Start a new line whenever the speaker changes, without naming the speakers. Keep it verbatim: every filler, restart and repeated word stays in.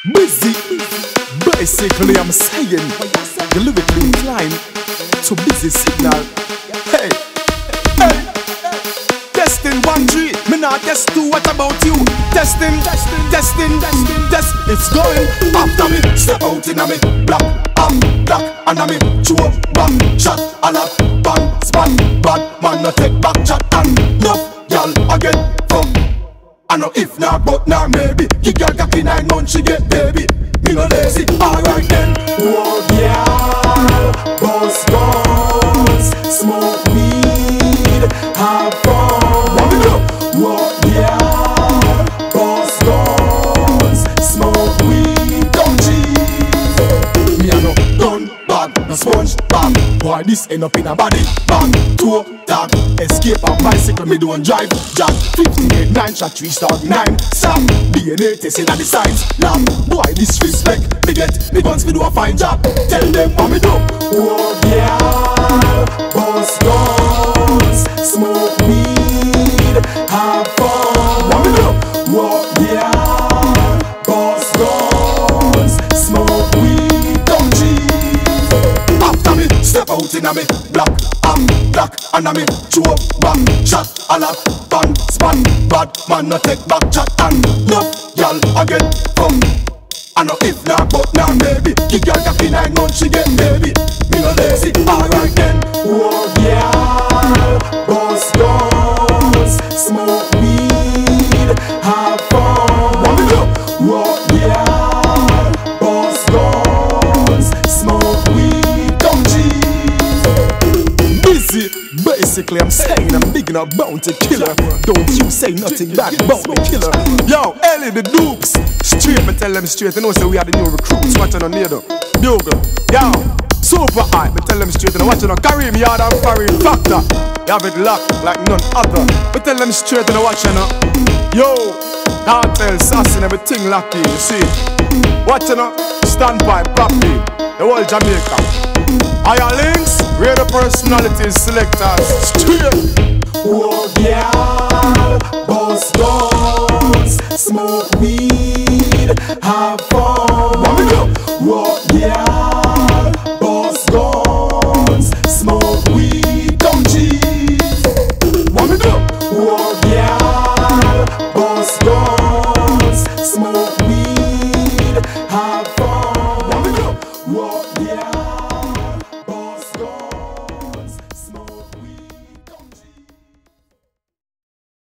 Busy. Basically, I'm saying you lyrically inclined to busy signal. Hey, hey, testing one three. Me not test two. What about you? Testing, testing, testing, testing, test. It's going after me. Step out in a me black, I'm black, and a me chew up, bang, shot, a lot, bang, span, bad man no take back chat and no y'all again from. I know if not, but now maybe. You girl got in nine months, she get baby. Me no lazy, alright then. Oh yeah, boss guns, smoke weed, have fun. What we do? Oh yeah, boss guns, smoke weed, don't cheat. Me a no gun bag, no sponge bag. Boy, this end up in a body bag. Two tag, escape on bicycle, me don't drive. Jack, fifty-eight, nine shot, three star, nine stop. D N A testing at the science lab. Boy, disrespect, me get me guns, me do a fine job. Tell them what me do. Oh yeah, boss guns, smoke weed, have fun. What me do? Oh yeah, boss guns, smoke weed, don't cheat. After me, step out in a me black, I'm black, and a me chew up, bang, shot, a lot, bang, span, bad man no take back chat and no y'all again from. I know if not, but now maybe. You girl got in nine months, she get baby. Me no lazy, alright then. Oh yeah, boss guns, smoke weed, have fun. What we do? Oh yeah, boss guns, smoke weed, don't cheat. Busy. Basically, I'm saying I'm big enough bounty killer. Don't you say nothing bad about the killer. Yo, Ellie the Dukes. Straight, me tell them straight. You know, say we are the new recruits. Watching on near them. Bugle. Yo, super high. Me tell them straight. And watching on Kareem Yard and Kareem Factor. You have it locked like none other. Me tell them straight and watching on. Yo, cartel, sass and everything lucky. You see, watching on standby, papi. The whole Jamaica. Higher links, radio personalities, selectors, straight. Oh yeah, boss guns, smoke weed, have fun.